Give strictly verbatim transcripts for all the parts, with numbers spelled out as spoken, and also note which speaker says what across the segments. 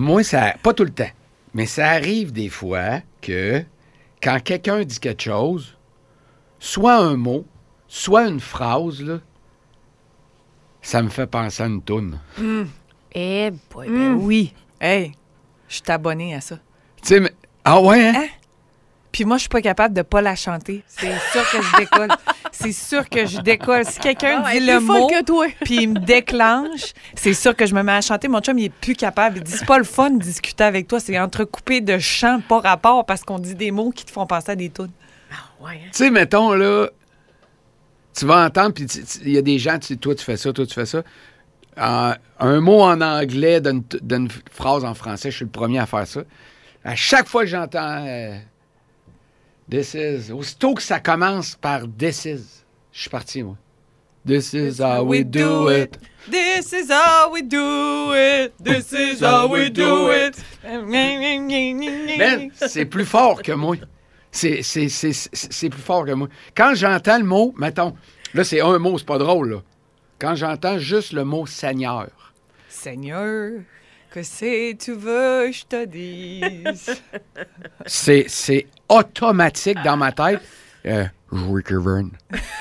Speaker 1: moi, ça... Pas tout le temps, mais ça arrive des fois que quand quelqu'un dit quelque chose, soit un mot, soit une phrase, là, ça me fait penser à une toune.
Speaker 2: Mm.
Speaker 3: Eh boy,
Speaker 2: Mm.
Speaker 3: ben oui.
Speaker 2: Hey, je suis abonnée à ça.
Speaker 1: Tu sais, mais... Ah ouais, hein?
Speaker 2: Hein? Puis moi, je suis pas capable de pas la chanter. C'est sûr que je décolle. C'est sûr que je décolle. Si quelqu'un
Speaker 3: Ah,
Speaker 2: dit
Speaker 3: elle est
Speaker 2: le
Speaker 3: plus folle
Speaker 2: mot,
Speaker 3: que toi.
Speaker 2: puis il me déclenche, c'est sûr que je me mets à chanter. Mon chum, il est plus capable. Il dit, c'est pas le fun de discuter avec toi. C'est entrecoupé de chants, pas rapport, parce qu'on dit des mots qui te font penser à des tunes.
Speaker 3: Ah, ouais. Hein?
Speaker 1: Tu sais, mettons, là, tu vas entendre, puis il y a des gens, tu, toi, tu fais ça, toi, tu fais ça. Euh, un mot en anglais d'une, d'une phrase en français, je suis le premier à faire ça. À chaque fois que j'entends euh, This is, aussitôt que ça commence par This is, je suis parti, moi. This is how we do it.
Speaker 2: This is how we do it. This is how we do it.
Speaker 1: Ben, c'est plus fort que moi. C'est, c'est, c'est, c'est, c'est plus fort que moi. Quand j'entends le mot, mettons, là, c'est un mot, c'est pas drôle, là. Quand j'entends juste le mot Seigneur.
Speaker 2: Seigneur, que c'est tu veux que je te dise.
Speaker 1: C'est, c'est automatique dans ma tête. Euh, Jouer Kevin.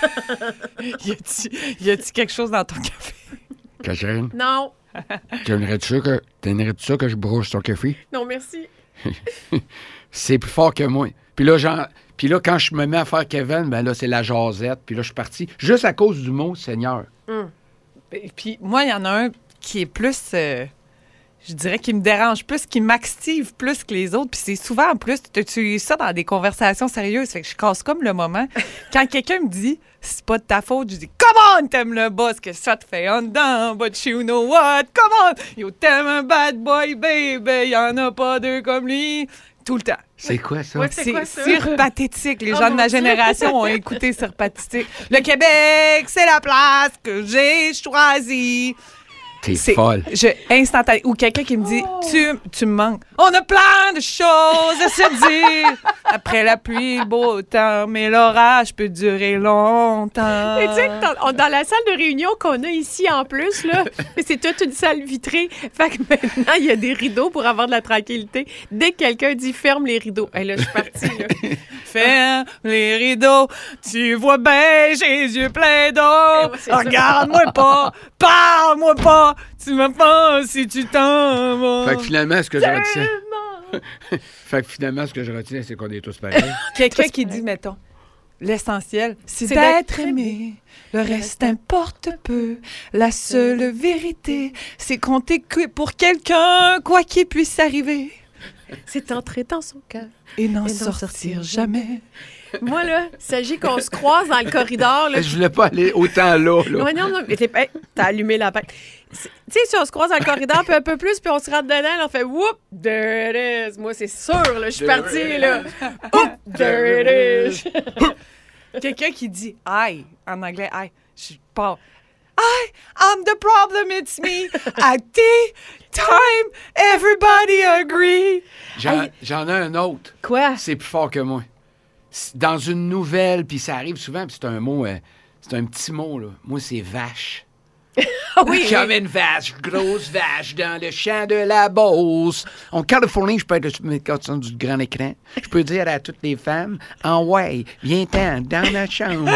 Speaker 2: y a-tu, y a-tu quelque chose dans ton café?
Speaker 1: Catherine,
Speaker 3: Non.
Speaker 1: t'aimerais-tu ça que, t'aimerais-tu ça que je broche ton café?
Speaker 3: Non, merci.
Speaker 1: C'est plus fort que moi. Puis là, genre, puis là, quand je me mets à faire Kevin, ben là, c'est la jasette. Puis là, je suis parti. Juste à cause du mot Seigneur.
Speaker 3: Mm.
Speaker 2: Et puis moi, il y en a un qui est plus, euh, je dirais, qui me dérange plus, qui m'active plus que les autres. Puis c'est souvent, en plus, tu utilises ça dans des conversations sérieuses. Fait que je casse comme le moment. Quand quelqu'un me dit, c'est pas de ta faute, je dis, come on, t'aimes le boss, que ça te fait en dedans, but you know what, come on, yo, t'aimes un bad boy, baby, y en a pas deux comme lui. Tout le temps.
Speaker 1: C'est quoi ça?
Speaker 3: Ouais, c'est
Speaker 2: C'est
Speaker 3: quoi ça?
Speaker 2: Sir Pathétique. Les
Speaker 3: Oh
Speaker 2: gens de
Speaker 3: mon
Speaker 2: ma
Speaker 3: Dieu.
Speaker 2: génération ont écouté Sir Pathétique. Le Québec, c'est la place que j'ai choisie.
Speaker 1: T'es
Speaker 2: C'est-
Speaker 1: folle.
Speaker 2: Je, instantané. Ou quelqu'un qui me dit, tu, tu me manques. On a plein de choses à se dire. Après la pluie, le beau temps, mais l'orage peut durer longtemps.
Speaker 3: Et tu sais, que dans, dans la salle de réunion qu'on a ici en plus, là, c'est toute une salle vitrée. Fait que maintenant, il y a des rideaux pour avoir de la tranquillité. Dès que quelqu'un dit ferme les rideaux, hey, là, je suis partie. Là.
Speaker 2: Ferme les rideaux, tu vois bien, j'ai les yeux pleins d'eau.
Speaker 3: Eh, c'est ça.
Speaker 2: Regarde-moi pas, parle-moi pas, tu me penses si tu t'en vas.
Speaker 1: Fait que finalement, ce que je retiens. fait que finalement, ce que je retiens, c'est qu'on est tous pareils.
Speaker 2: Quelqu'un qui dit, mettons, l'essentiel, c'est
Speaker 3: C'est
Speaker 2: d'être
Speaker 3: d'être
Speaker 2: aimé. Le reste importe peu. La seule vérité, c'est compter que pour quelqu'un, quoi qu'il puisse arriver,
Speaker 3: C'est entré dans son cœur.
Speaker 2: et n'en
Speaker 3: Et n'en
Speaker 2: sortir
Speaker 3: sortir
Speaker 2: jamais.
Speaker 3: Moi, là, il s'agit qu'on se croise dans le corridor. Là,
Speaker 1: Je voulais pas aller autant là. là.
Speaker 3: Ouais, non, non, mais t'es- hey, t'as allumé la pâte. C'est- Tu sais, si on se croise dans le corridor, puis un peu plus, puis on se rentre dedans, là, on fait « Whoop! There it is! » Moi, c'est sûr, là, je suis partie, là. « Whoop! There it is!
Speaker 2: Quelqu'un qui dit « I » en anglais, « I », je pars. I am the problem, it's me. At the time, everybody agree.
Speaker 1: J'en,
Speaker 3: Hey.
Speaker 1: j'en ai un autre. »
Speaker 3: Quoi?
Speaker 1: C'est plus fort que moi. C'est dans une nouvelle, puis ça arrive souvent, puis c'est un mot, euh, c'est un petit mot, là. Moi, c'est vache.
Speaker 3: Ah oui!
Speaker 1: Comme une vache, grosse vache, dans le champ de la Beauce. En Californie, je peux être sur du grand écran. Je peux dire à toutes les femmes, en ouais, viens-t'en, dans la chambre.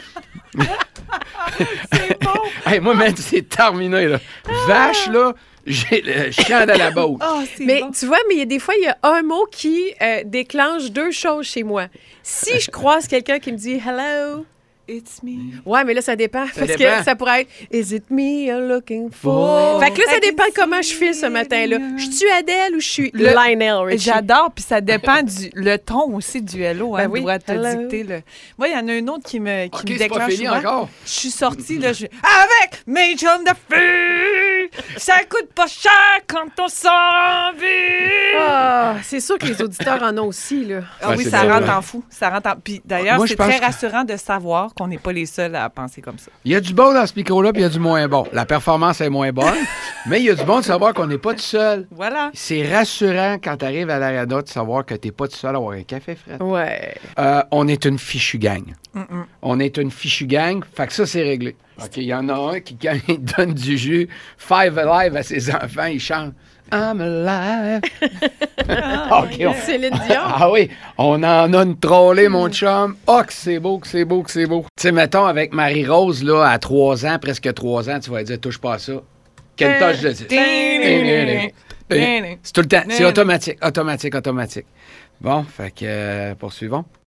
Speaker 2: C'est bon.
Speaker 1: Hey, moi, man, c'est terminé, là. Vache, là, j'ai le champ de la Beauce.
Speaker 2: Oh, c'est
Speaker 3: Mais
Speaker 2: bon.
Speaker 3: tu vois, mais il y a des fois, il y a un mot qui euh, déclenche deux choses chez moi. Si je croise quelqu'un qui me dit « Hello »,
Speaker 2: It's me.
Speaker 3: ouais, mais là, ça dépend. parce
Speaker 1: dépend.
Speaker 3: que ça pourrait être « Is it me you're looking for? » Fait que là, ça
Speaker 2: I
Speaker 3: dépend
Speaker 2: can
Speaker 3: de comment je
Speaker 2: see
Speaker 3: file ce matin-là.
Speaker 2: it.
Speaker 3: Je suis Adèle ou je suis
Speaker 2: Le-
Speaker 3: Lionel Richie?
Speaker 2: J'adore, puis ça dépend du le ton aussi du hello, hein,
Speaker 3: Ben oui.
Speaker 2: doit te
Speaker 3: Hello.
Speaker 2: dicter le. Moi, il y en a une autre qui me qui
Speaker 1: OK,
Speaker 2: me
Speaker 1: c'est pas
Speaker 2: déclenche
Speaker 1: fini
Speaker 2: souvent.
Speaker 1: encore.
Speaker 2: Je suis sortie là, je avec mes chums de filles. Ça coûte pas cher quand on sort en ville.
Speaker 3: Ah, c'est sûr que les auditeurs en ont aussi, là.
Speaker 2: Ah
Speaker 1: Ouais,
Speaker 2: oui,
Speaker 1: c'est
Speaker 2: ça
Speaker 1: vrai,
Speaker 2: rentre
Speaker 1: ouais.
Speaker 2: en fou. Ça rentre en... Puis d'ailleurs,
Speaker 1: Moi, je
Speaker 2: c'est
Speaker 1: pense
Speaker 2: très
Speaker 1: que-
Speaker 2: rassurant de savoir qu'on n'est pas les seuls à penser comme ça.
Speaker 1: Il y a du bon dans ce micro-là, puis il y a du moins bon. La performance est moins bonne, mais il y a du bon de savoir qu'on n'est pas tout seul.
Speaker 2: Voilà.
Speaker 1: C'est rassurant quand tu arrives à l'arena de savoir que tu n'es pas tout seul à avoir un café frais.
Speaker 3: Ouais.
Speaker 1: Euh, on est une fichue gang.
Speaker 2: Mm-mm.
Speaker 1: On est une fichue gang, fait que ça, c'est réglé. OK, il y en a un qui, quand il donne du jus, Five Alive à ses enfants, il chante I'm alive. OK, on-
Speaker 3: Céline Dion.
Speaker 1: Ah oui, on en a une trollée, mon chum. Oh, que c'est beau, que c'est beau, que c'est beau. Tu sais, mettons, avec Marie-Rose, là, à trois ans, presque trois ans, tu vas dire, touche pas à ça. Quelle tâche de dire? C'est tout le temps, c'est automatique, automatique, automatique. Bon, fait que, euh, poursuivons.